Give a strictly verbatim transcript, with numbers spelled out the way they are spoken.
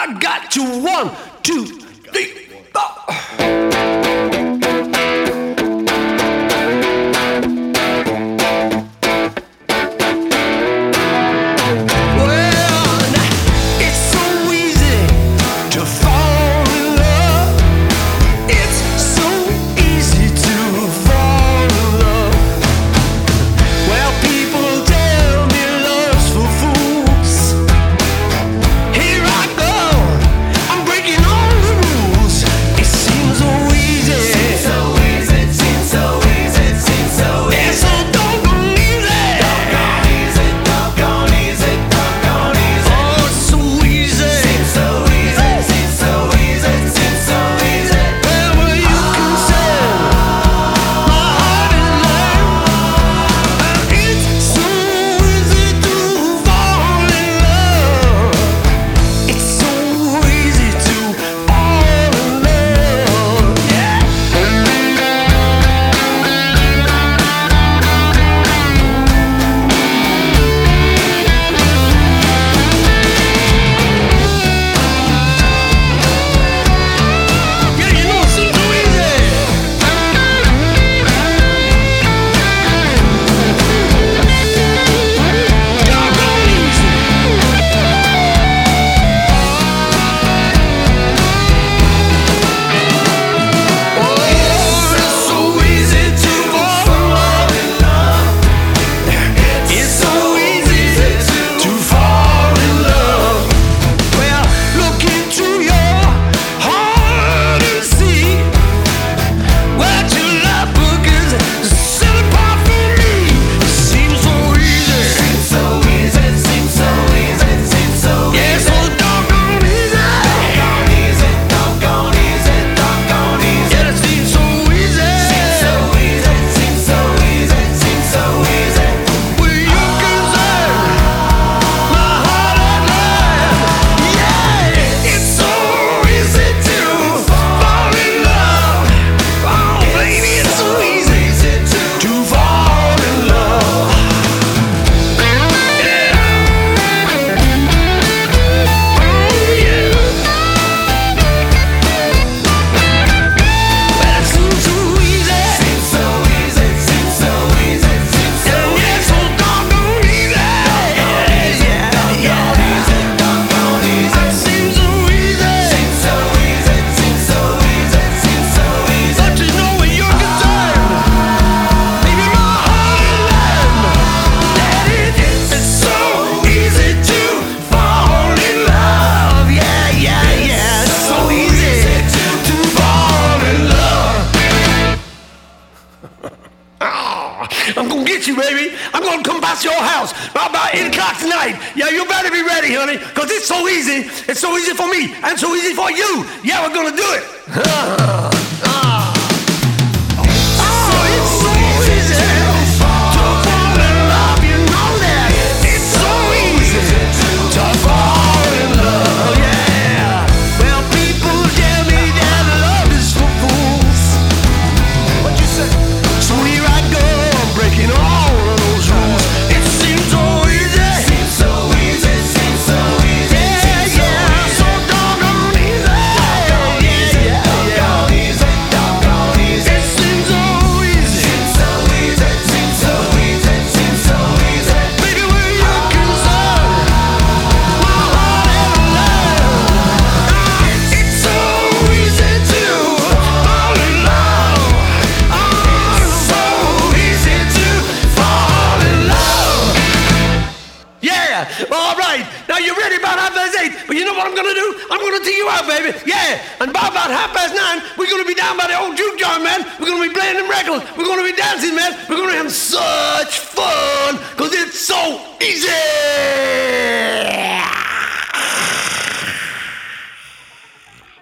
I got you. One, two, three, four. I'm gonna get you, baby. I'm gonna come past your house about eight o'clock tonight. Yeah, you better be ready, honey, because it's so easy. It's so easy for me and so easy for you. Yeah, we're gonna do it. Ah. Ah. Oh, it's so easy to fall in love. You know that. It's so easy to fall in love. Yeah. Well, people tell me that love is for fools. What you say? So here I go, breaking all of those rules. It seems so easy. Seems so easy. Seems so easy. Yeah, yeah. So doggone easy. Doggone easy. Yeah, yeah. Doggone easy. Doggone easy. It seems so easy. Seems so easy. Seems so easy. Seems so easy. Baby, where you concerned, my heart and love. It's so easy to fall in love. Oh, so easy to fall in love. Yeah, all right. Now you're ready about half past eight, but you know what I'm gonna do? I'm gonna tee you out, baby. Yeah, and by about half past nine, we're gonna be down by the old juke joint, man. We're gonna be playing them records. We're gonna be dancing, man. We're gonna have some